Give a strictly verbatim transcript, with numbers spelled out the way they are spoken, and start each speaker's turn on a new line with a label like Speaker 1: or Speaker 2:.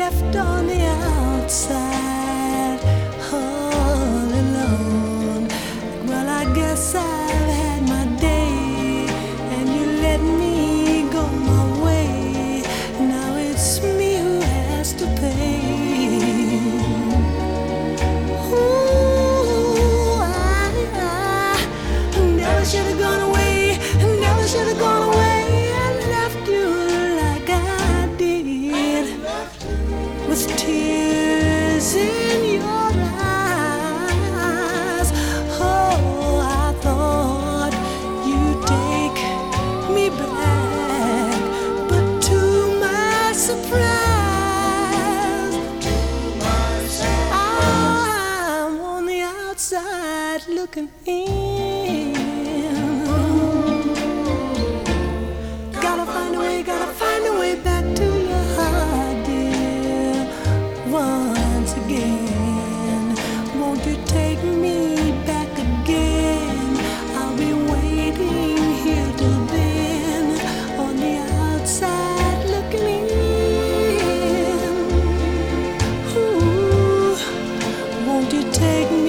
Speaker 1: left on the outside all alone. Well, I guess I've had my day, and you let me go my way. Now it's me who has to pay. Ooh, I, I never should have gone away, never should have gone away and left you like I did, with tears in your eyes. Oh, I thought you'd take me back, but to my surprise, I'm on the outside looking in. Gotta find a way, gotta find a way back to your heart, dear, once again. Won't you take me back again? I'll be waiting here till then, on the outside looking in. Ooh, won't you take me